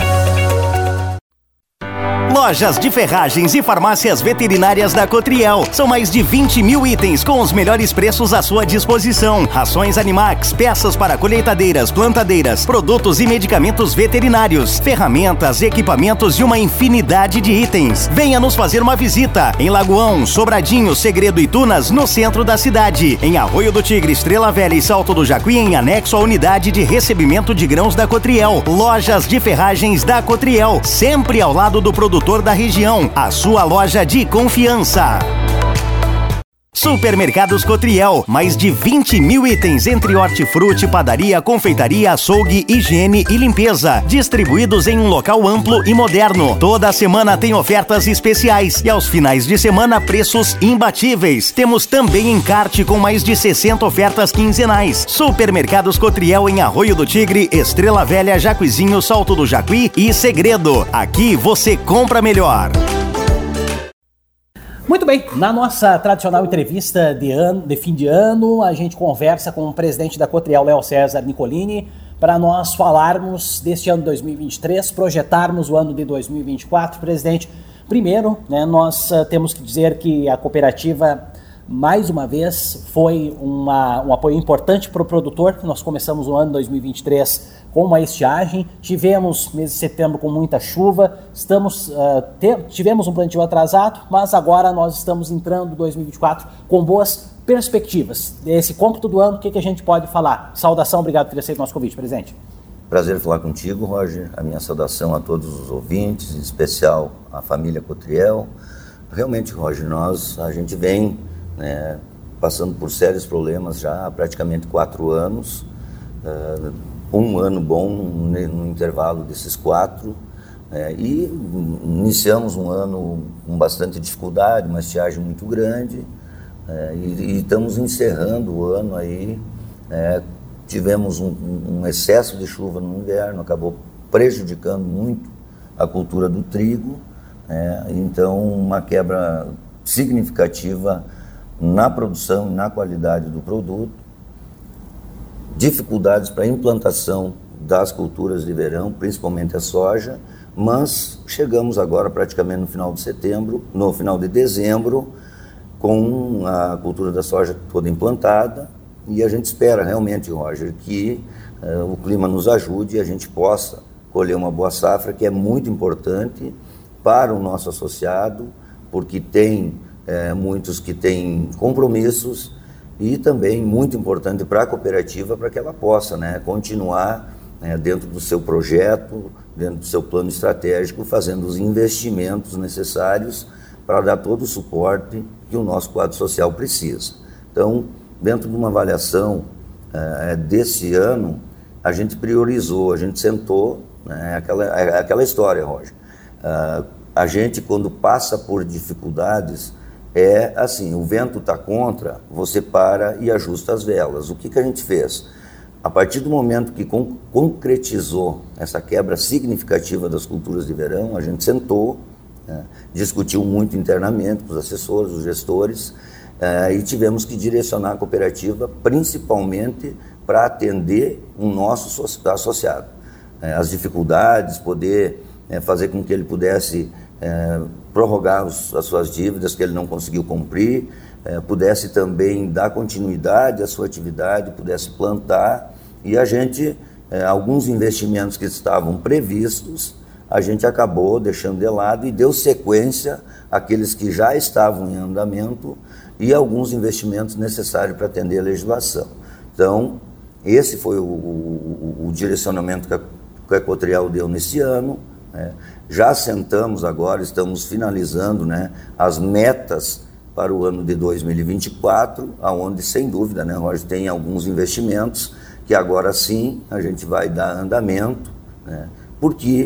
Lojas de ferragens e farmácias veterinárias da Cotriel. São mais de vinte mil itens com os melhores preços à sua disposição. Rações Animax, peças para colheitadeiras, plantadeiras, produtos e medicamentos veterinários, ferramentas, equipamentos e uma infinidade de itens. Venha nos fazer uma visita em Lagoão, Sobradinho, Segredo e Tunas, no centro da cidade. Em Arroio do Tigre, Estrela Velha e Salto do Jacuí, em anexo à unidade de recebimento de grãos da Cotriel. Lojas de ferragens da Cotriel, sempre ao lado do produtor da região, a sua loja de confiança. Supermercados Cotriel, mais de vinte mil itens entre hortifruti, padaria, confeitaria, açougue, higiene e limpeza, distribuídos em um local amplo e moderno. Toda semana tem ofertas especiais e aos finais de semana preços imbatíveis. Temos também encarte com mais de sessenta ofertas quinzenais. Supermercados Cotriel em Arroio do Tigre, Estrela Velha, Jacuizinho, Salto do Jacuí e Segredo. Aqui você compra melhor. Muito bem, na nossa tradicional entrevista de, ano, de fim de ano, a gente conversa com o presidente da Cotriel, Léo César Nicolini, para nós falarmos deste ano de dois mil e vinte e três, projetarmos o ano de dois mil e vinte e quatro. Presidente, primeiro, né, nós uh, temos que dizer que a cooperativa, mais uma vez, foi uma, um apoio importante para o produtor. Nós começamos o ano de dois mil e vinte e três com uma estiagem, tivemos mês de setembro com muita chuva, estamos, uh, te, tivemos um plantio atrasado, mas agora nós estamos entrando em dois mil e vinte e quatro com boas perspectivas. Esse cômputo do ano, o que, que a gente pode falar? Saudação, obrigado por ter aceito o nosso convite, presidente. Prazer falar contigo, Roger. A minha saudação a todos os ouvintes, em especial a família Cotriel. Realmente, Roger, nós, a gente vem né, passando por sérios problemas já há praticamente quatro anos, uh, um ano bom no intervalo desses quatro, é, e iniciamos um ano com bastante dificuldade, uma estiagem muito grande, é, e, e estamos encerrando o ano aí, é, tivemos um, um excesso de chuva no inverno, acabou prejudicando muito a cultura do trigo, é, então uma quebra significativa na produção e na qualidade do produto, dificuldades para a implantação das culturas de verão, principalmente a soja, mas chegamos agora praticamente no final de setembro, no final de dezembro, com a cultura da soja toda implantada, e a gente espera realmente, Roger, que uh, o clima nos ajude e a gente possa colher uma boa safra, que é muito importante para o nosso associado, porque tem uh, muitos que têm compromissos, e também muito importante para a cooperativa, para que ela possa né, continuar né, dentro do seu projeto, dentro do seu plano estratégico, fazendo os investimentos necessários para dar todo o suporte que o nosso quadro social precisa. Então, dentro de uma avaliação uh, desse ano, a gente priorizou, a gente sentou, né, aquela, aquela história, Roger. Uh, a gente, quando passa por dificuldades, é assim, o vento está contra, você para e ajusta as velas. O que, que a gente fez? A partir do momento que con- concretizou essa quebra significativa das culturas de verão, a gente sentou, né, discutiu muito internamente com os assessores, os gestores, eh, e tivemos que direcionar a cooperativa principalmente para atender o nosso associado. Eh, as dificuldades, poder eh, fazer com que ele pudesse É, prorrogar os, as suas dívidas que ele não conseguiu cumprir, é, pudesse também dar continuidade à sua atividade, pudesse plantar, e a gente, é, alguns investimentos que estavam previstos, a gente acabou deixando de lado e deu sequência àqueles que já estavam em andamento e alguns investimentos necessários para atender a legislação. Então, esse foi o, o, o direcionamento que a, que a Cotriel deu nesse ano. É, já sentamos agora, estamos finalizando né, as metas para o ano de dois mil e vinte e quatro, onde, sem dúvida, né, Roger, tem alguns investimentos que agora sim a gente vai dar andamento, né, porque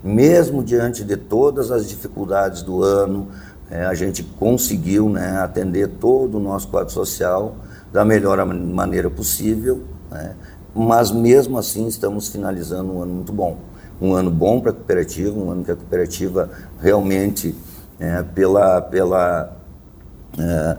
mesmo diante de todas as dificuldades do ano, é, a gente conseguiu, né, atender todo o nosso quadro social da melhor maneira possível, né, mas mesmo assim estamos finalizando um ano muito bom. Um ano bom para a cooperativa, um ano que a cooperativa realmente, é, pela, pela é,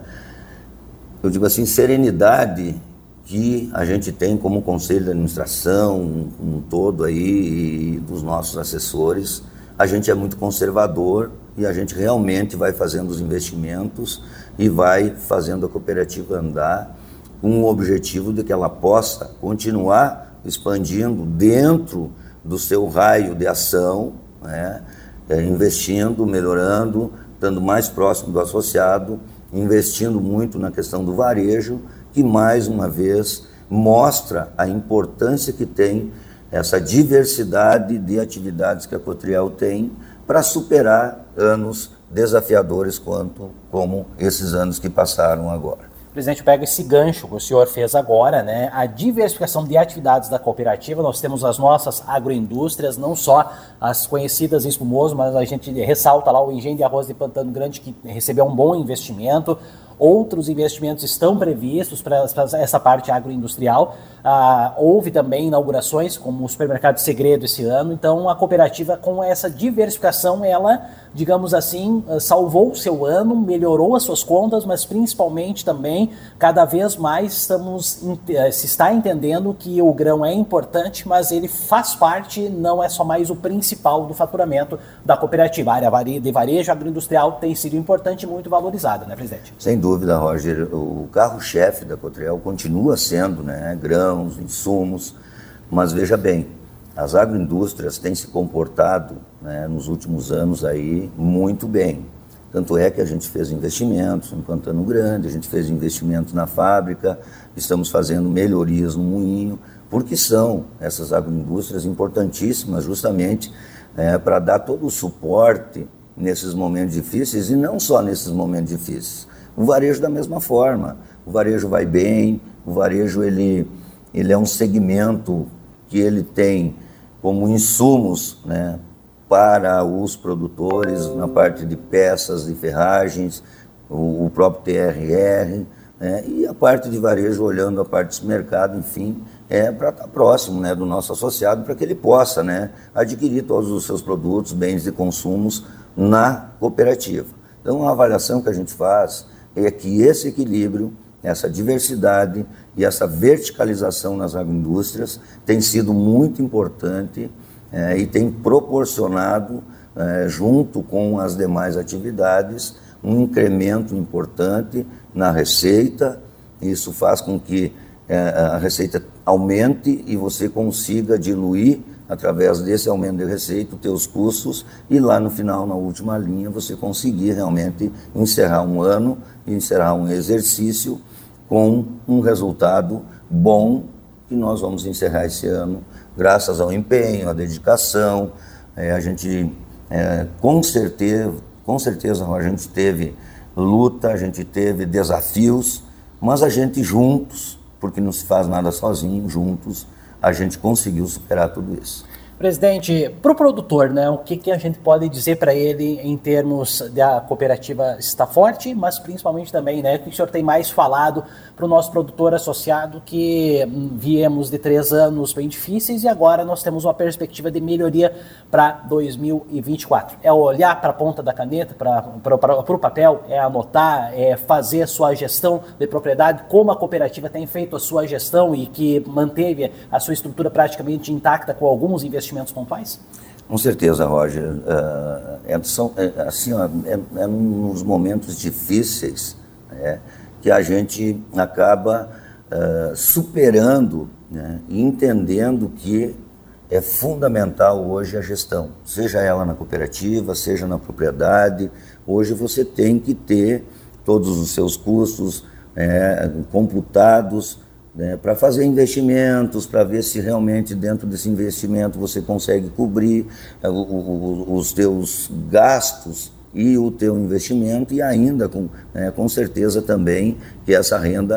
eu digo assim, serenidade que a gente tem como conselho de administração, um, um todo aí, e dos nossos assessores, a gente é muito conservador e a gente realmente vai fazendo os investimentos e vai fazendo a cooperativa andar com o objetivo de que ela possa continuar expandindo dentro do seu raio de ação, né, é, investindo, melhorando, estando mais próximo do associado, investindo muito na questão do varejo, que mais uma vez mostra a importância que tem essa diversidade de atividades que a Cotriel tem para superar anos desafiadores quanto como esses anos que passaram agora. Presidente, eu pego esse gancho que o senhor fez agora, né? A diversificação de atividades da cooperativa. Nós temos as nossas agroindústrias, não só as conhecidas em Espumoso, mas a gente ressalta lá o engenho de arroz de Pantano Grande, que recebeu um bom investimento. Outros investimentos estão previstos para essa parte agroindustrial. Ah, houve também inaugurações, como o Supermercado Segredo esse ano. Então, a cooperativa, com essa diversificação, ela, digamos assim, salvou o seu ano, melhorou as suas contas, mas principalmente também, cada vez mais, estamos, se está entendendo que o grão é importante, mas ele faz parte, não é só mais o principal do faturamento da cooperativa. A área de varejo agroindustrial tem sido importante e muito valorizada, né, presidente? Sem dúvida, Roger. O carro-chefe da Cotriel continua sendo, né, grãos, insumos, mas veja bem, as agroindústrias têm se comportado, né, nos últimos anos aí muito bem. Tanto é que a gente fez investimentos em Pantano Grande, a gente fez investimentos na fábrica, estamos fazendo melhorias no moinho, porque são essas agroindústrias importantíssimas justamente, é, para dar todo o suporte nesses momentos difíceis, e não só nesses momentos difíceis. O varejo da mesma forma, o varejo vai bem, o varejo ele, ele é um segmento que ele tem como insumos, né, para os produtores, na parte de peças e ferragens, o, o próprio T R R, né, e a parte de varejo, olhando a parte do mercado, enfim, é para estar próximo, né, do nosso associado, para que ele possa, né, adquirir todos os seus produtos, bens e consumos na cooperativa. Então, a avaliação que a gente faz é que esse equilíbrio, essa diversidade e essa verticalização nas agroindústrias tem sido muito importante, é, e tem proporcionado, é, junto com as demais atividades, um incremento importante na receita. Isso faz com que é, a receita aumente e você consiga diluir, através desse aumento de receita, os teus custos, e lá no final, na última linha, você conseguir realmente encerrar um ano, encerrar um exercício com um resultado bom, que nós vamos encerrar esse ano, graças ao empenho, à dedicação. É, a gente, é, com certeza, com certeza, a gente teve luta, a gente teve desafios, mas a gente juntos, porque não se faz nada sozinho, juntos, a gente conseguiu superar tudo isso. Presidente, para o produtor, né, o que, que a gente pode dizer para ele em termos da cooperativa estar forte, mas principalmente também, né, o que o senhor tem mais falado para o nosso produtor associado, que hum, viemos de três anos bem difíceis e agora nós temos uma perspectiva de melhoria para dois mil e vinte e quatro. É olhar para a ponta da caneta, para o papel, é anotar, é fazer a sua gestão de propriedade, como a cooperativa tem feito a sua gestão e que manteve a sua estrutura praticamente intacta com alguns investimentos investimentos pontuais? Com certeza, Roger. Uh, é, são, é, assim, ó, é, é nos momentos difíceis, é, que a gente acaba uh, superando, né, e entendendo que é fundamental hoje a gestão, seja ela na cooperativa, seja na propriedade. Hoje você tem que ter todos os seus custos é, computados, né, para fazer investimentos, para ver se realmente dentro desse investimento você consegue cobrir uh, o, o, os teus gastos e o teu investimento, e ainda com, né, com certeza também que essa renda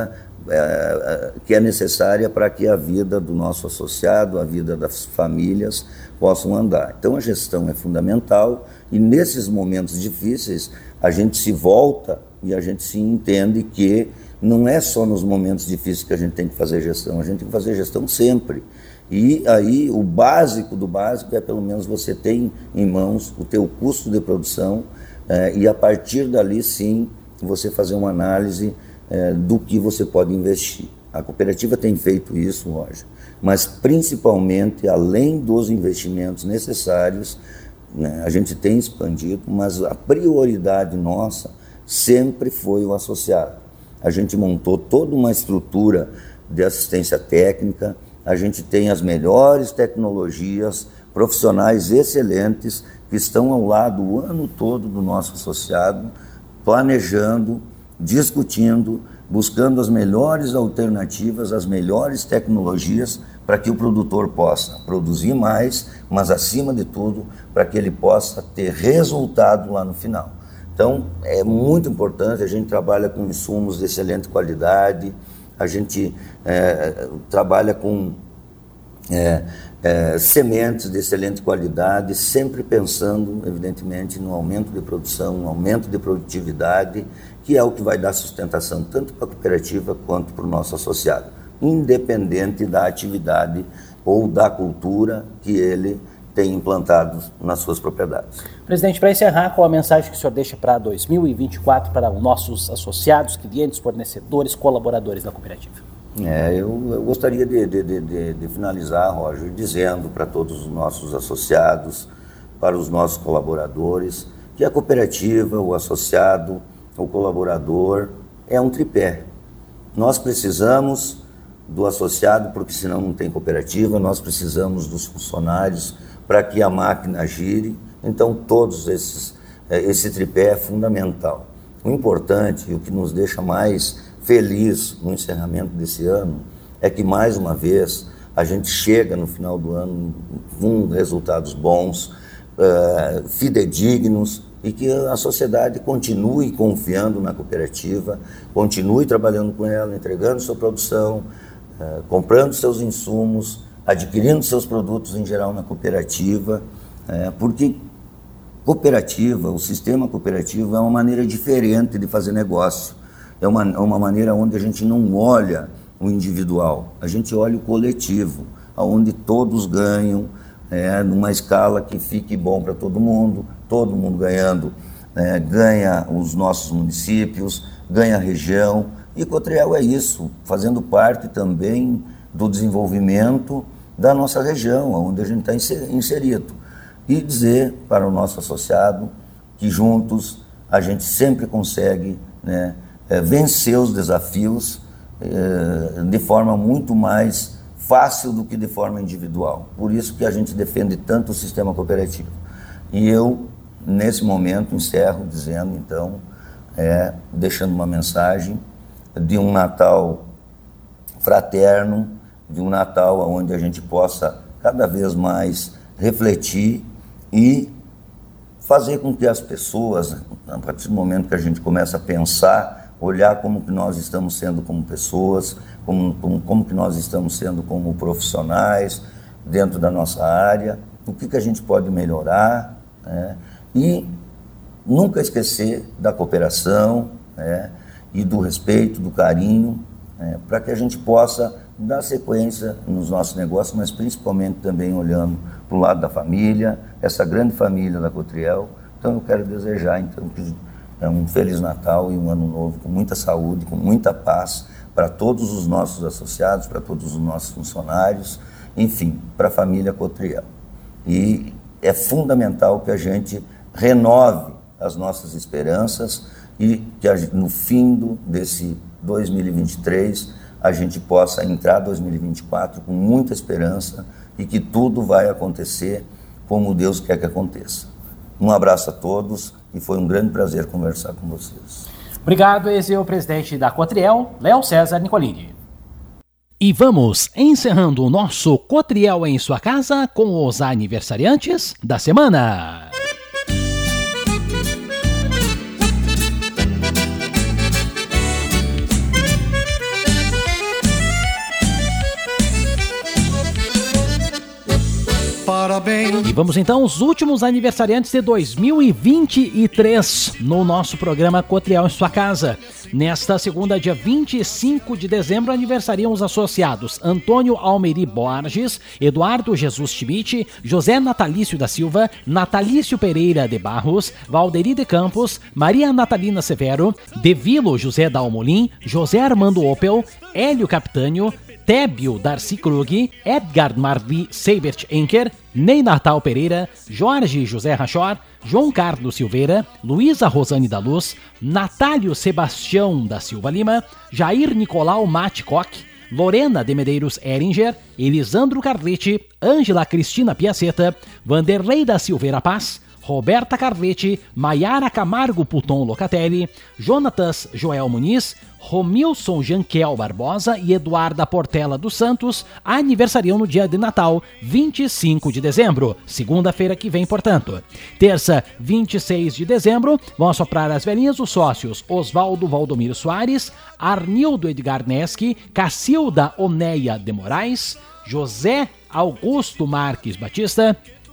é, que é necessária para que a vida do nosso associado, a vida das famílias possam andar. Então a gestão é fundamental e nesses momentos difíceis a gente se volta e a gente se entende que não é só nos momentos difíceis que a gente tem que fazer gestão, a gente tem que fazer gestão sempre. E aí o básico do básico é pelo menos você ter em mãos o teu custo de produção eh, e a partir dali sim você fazer uma análise eh, do que você pode investir. A cooperativa tem feito isso, Roger, mas principalmente além dos investimentos necessários, né, a gente tem expandido, mas a prioridade nossa sempre foi o associado. A gente montou toda uma estrutura de assistência técnica, a gente tem as melhores tecnologias, profissionais excelentes que estão ao lado o ano todo do nosso associado, planejando, discutindo, buscando as melhores alternativas, as melhores tecnologias para que o produtor possa produzir mais, mas acima de tudo, para que ele possa ter resultado lá no final. Então, é muito importante, a gente trabalha com insumos de excelente qualidade, a gente é, trabalha com é, é, sementes de excelente qualidade, sempre pensando, evidentemente, no aumento de produção, no aumento de produtividade, que é o que vai dar sustentação tanto para a cooperativa quanto para o nosso associado, independente da atividade ou da cultura que ele tem implantado nas suas propriedades. Presidente, para encerrar, qual a mensagem que o senhor deixa para dois mil e vinte e quatro para os nossos associados, clientes, fornecedores, colaboradores da cooperativa? É, eu, eu gostaria de, de, de, de finalizar, Roger, dizendo para todos os nossos associados, para os nossos colaboradores, que a cooperativa, o associado, o colaborador é um tripé. Nós precisamos do associado, porque senão não tem cooperativa, nós precisamos dos funcionários para que a máquina gire. Então, todos esses, esse tripé é fundamental. O importante e o que nos deixa mais feliz no encerramento desse ano é que, mais uma vez, a gente chega no final do ano com resultados bons, uh, fidedignos, e que a sociedade continue confiando na cooperativa, continue trabalhando com ela, entregando sua produção, uh, comprando seus insumos, adquirindo seus produtos em geral na cooperativa, é, porque cooperativa, o sistema cooperativo é uma maneira diferente de fazer negócio, é uma, uma maneira onde a gente não olha o individual, a gente olha o coletivo, onde todos ganham, é, numa escala que fique bom para todo mundo, todo mundo ganhando, é, ganha os nossos municípios, ganha a região, e Cotriel é isso, fazendo parte também do desenvolvimento da nossa região, onde a gente está inserido. E dizer para o nosso associado que juntos a gente sempre consegue, né, é, vencer os desafios é, de forma muito mais fácil do que de forma individual. Por isso que a gente defende tanto o sistema cooperativo. E eu, nesse momento, encerro dizendo, então, é, deixando uma mensagem de um Natal fraterno, de um Natal onde a gente possa cada vez mais refletir e fazer com que as pessoas, a partir do momento que a gente começa a pensar, olhar como que nós estamos sendo como pessoas, como, como, como que nós estamos sendo como profissionais dentro da nossa área, o que, que a gente pode melhorar, né? E nunca esquecer da cooperação, né? E do respeito, do carinho, né? Para que a gente possa dar sequência nos nossos negócios, mas principalmente também olhando para o lado da família, essa grande família da Cotriel. Então eu quero desejar então, que é um Feliz Natal e um Ano Novo com muita saúde, com muita paz para todos os nossos associados, para todos os nossos funcionários, enfim, para a família Cotriel. E é fundamental que a gente renove as nossas esperanças e que a, no fim do, desse dois mil e vinte e três a gente possa entrar dois mil e vinte e quatro com muita esperança e que tudo vai acontecer como Deus quer que aconteça. Um abraço a todos e foi um grande prazer conversar com vocês. Obrigado, esse é o presidente da Cotriel, Léo César Nicolini. E vamos encerrando o nosso Cotriel em sua casa com os aniversariantes da semana. bem. E vamos então aos últimos aniversariantes de dois mil e vinte e três no nosso programa Cotriel em Sua Casa. Nesta segunda, dia vinte e cinco de dezembro, aniversariam os associados Antônio Almeri Borges, Eduardo Jesus Schmidt, José Natalício da Silva, Natalício Pereira de Barros, Valderi de Campos, Maria Natalina Severo, Devilo José Dalmolin, José Armando Opel, Hélio Capitânio, Tébio Darcy Krug, Edgar Marli Seibert Enker, Ney Natal Pereira, Jorge José Rachor, João Carlos Silveira, Luísa Rosane da Luz, Natálio Sebastião da Silva Lima, Jair Nicolau Matcock, Lorena de Medeiros Eringer, Elisandro Carletti, Ângela Cristina Piaceta, Vanderlei da Silveira Paz, Roberta Carletti, Maiara Camargo Puton Locatelli, Jonatas Joel Muniz, Romilson Janquel Barbosa e Eduarda Portela dos Santos aniversariam no dia de Natal, vinte e cinco de dezembro, segunda-feira que vem, portanto. Terça, vinte e seis de dezembro, vão assoprar as velhinhas os sócios Oswaldo Valdomiro Soares, Arnildo Edgar Neschi, Cacilda Oneia de Moraes, José Augusto Marques Batista,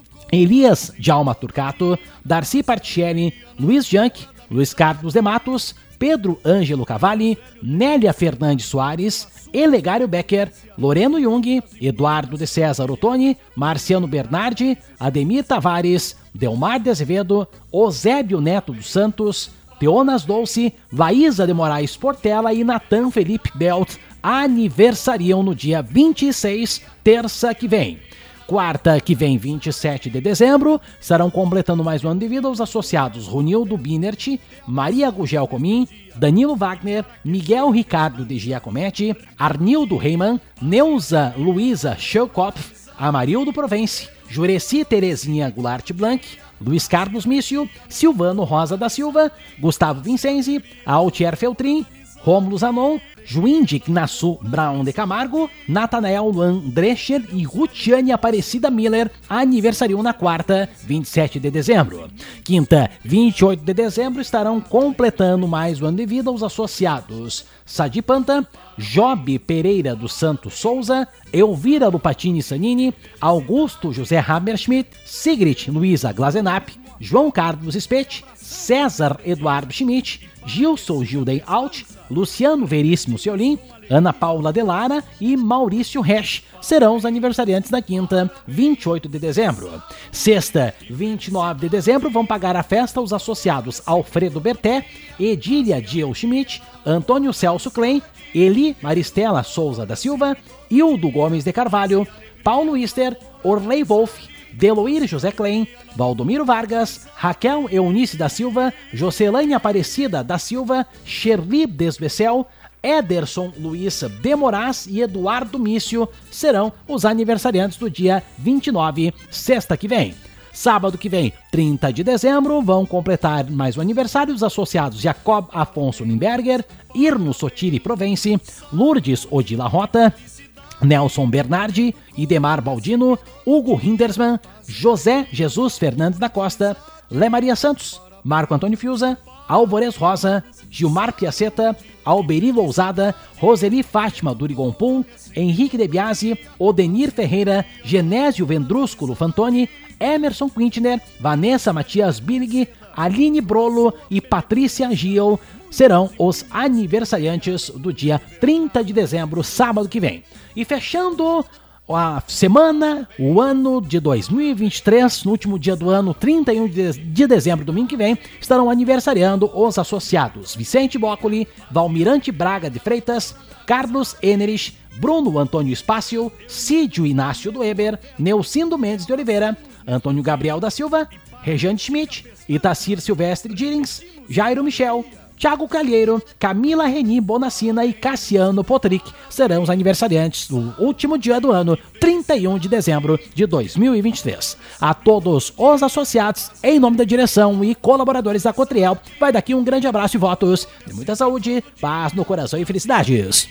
Elias Djalma Turcato, Darcy Particelli, Luiz Janck, Luiz Carlos de Matos, Pedro Ângelo Cavalli, Nélia Fernandes Soares, Elegário Becker, Loreno Jung, Eduardo de César Ottoni, Marciano Bernardi, Ademir Tavares, Delmar de Azevedo, Osébio Neto dos Santos, Teonas Dolce, Vaísa de Moraes Portela e Natan Felipe Belt aniversariam no dia vinte e seis, terça que vem. Quarta que vem, vinte e sete de dezembro, estarão completando mais um ano de vida os associados Runildo Binert, Maria Gugel Comim, Danilo Wagner, Miguel Ricardo de Giacometti, Arnildo Reimann, Neuza Luiza Schellkopf, Amarildo Provence, Jureci Terezinha Goulart Blanc, Luiz Carlos Mício, Silvano Rosa da Silva, Gustavo Vincenzi, Altier Feltrin, Rômulo Zanon, Juinde Ignacio Brown de Camargo, Natanael Luan Drescher e Rutiane Aparecida Miller aniversariam na quarta, vinte e sete de dezembro. Quinta, vinte e oito de dezembro, estarão completando mais um ano de vida os associados Sadi Panta, Job Pereira dos Santos Souza, Elvira Lupatini Sanini, Augusto José Hammerschmidt, Sigrid Luiza Glazenap, João Carlos Spett, César Eduardo Schmidt, Gilson Gildei Alt, Luciano Veríssimo Ciolim, Ana Paula Delara e Maurício Resch serão os aniversariantes da quinta, vinte e oito de dezembro. Sexta, vinte e nove de dezembro, vão pagar a festa os associados Alfredo Berté, Edília Diel Schmidt, Antônio Celso Klein, Eli Maristela Souza da Silva, Hildo Gomes de Carvalho, Paulo Ister, Orley Wolff, Deloir José Klein, Valdomiro Vargas, Raquel Eunice da Silva, Jocelane Aparecida da Silva, Sherli Desvecel, Ederson Luiz de Moraes e Eduardo Mício serão os aniversariantes do dia vinte e nove, sexta que vem. Sábado que vem, trinta de dezembro, vão completar mais um aniversário os associados Jacob Afonso Limberger, Irno Sotiri Provence, Lourdes Odila Rota, Nelson Bernardi, Idemar Baldino, Hugo Hindersmann, José Jesus Fernandes da Costa, Lé Maria Santos, Marco Antônio Fiuza, Álvares Rosa, Gilmar Piaceta, Alberi Lousada, Roseli Fátima Durigonpul, Henrique De Biasi, Odenir Ferreira, Genésio Vendrúsculo Fantoni, Emerson Quintner, Vanessa Matias Billig, Aline Brolo e Patrícia Gil serão os aniversariantes do dia trinta de dezembro, sábado que vem. E fechando a semana, o ano de dois mil e vinte e três, no último dia do ano, trinta e um de dezembro, domingo que vem, estarão aniversariando os associados Vicente Boccoli, Valmirante Braga de Freitas, Carlos Enerich, Bruno Antônio Espácio, Cídio Inácio do Eber, Neucindo Mendes de Oliveira, Antônio Gabriel da Silva, Rejane Schmidt, Itacir Silvestre Dirins, Jairo Michel, Thiago Calheiro, Camila Reni Bonacina e Cassiano Potric serão os aniversariantes do último dia do ano, trinta e um de dezembro de dois mil e vinte e três. A todos os associados, em nome da direção e colaboradores da Cotriel, vai daqui um grande abraço e votos de muita saúde, paz no coração e felicidades.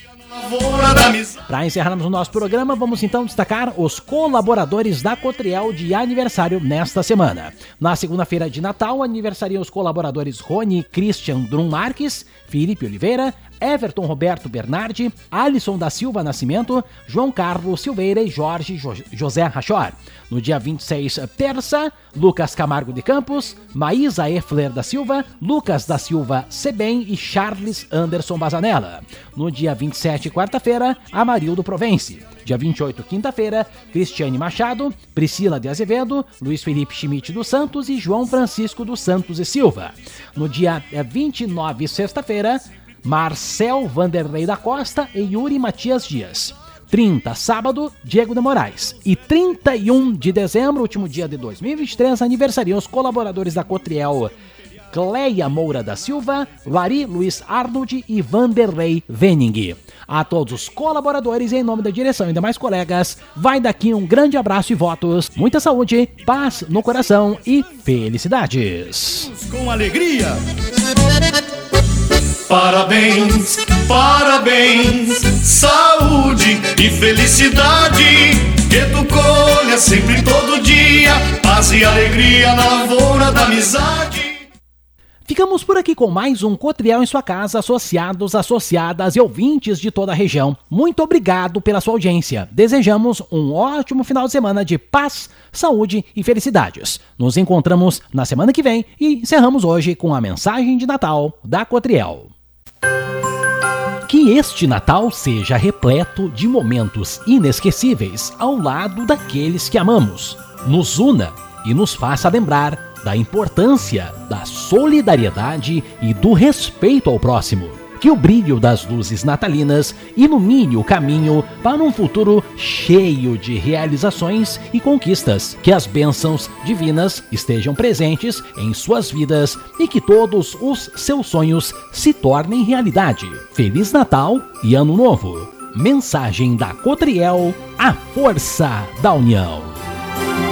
Para encerrarmos o nosso programa, vamos então destacar os colaboradores da Cotriel de aniversário nesta semana. Na segunda-feira de Natal, aniversariam os colaboradores Rony Christian Drum Marques, Felipe Oliveira, Everton Roberto Bernardi, Alisson da Silva Nascimento, João Carlos Silveira e Jorge jo- José Rachor. No dia vinte e seis, terça, Lucas Camargo de Campos, Maísa Efler da Silva, Lucas da Silva Sebem e Charles Anderson Bazanella. No dia vinte e sete, quarta-feira, Amarildo Provence. Dia vinte e oito, quinta-feira, Cristiane Machado, Priscila de Azevedo, Luiz Felipe Schmidt dos Santos e João Francisco dos Santos e Silva. No dia vinte e nove, sexta-feira, Marcel Vanderlei da Costa e Yuri Matias Dias. trinta, sábado, Diego de Moraes. E trinta e um de dezembro, último dia de dois mil e vinte e três, aniversariam os colaboradores da Cotriel: Cleia Moura da Silva, Lari Luiz Arnold e Vanderlei Venning. A todos os colaboradores, em nome da direção e demais colegas, vai daqui um grande abraço e votos, muita saúde, paz no coração e felicidades. Com alegria. Parabéns, parabéns, saúde e felicidade, que tu colha sempre todo dia, paz e alegria na lavoura da amizade. Ficamos por aqui com mais um Cotriel em sua casa, associados, associadas e ouvintes de toda a região. Muito obrigado pela sua audiência. Desejamos um ótimo final de semana de paz, saúde e felicidades. Nos encontramos na semana que vem e encerramos hoje com a mensagem de Natal da Cotriel. Que este Natal seja repleto de momentos inesquecíveis ao lado daqueles que amamos. Nos una e nos faça lembrar da importância da solidariedade e do respeito ao próximo. Que o brilho das luzes natalinas ilumine o caminho para um futuro cheio de realizações e conquistas. Que as bênçãos divinas estejam presentes em suas vidas e que todos os seus sonhos se tornem realidade. Feliz Natal e Ano Novo. Mensagem da Cotriel, a força da união.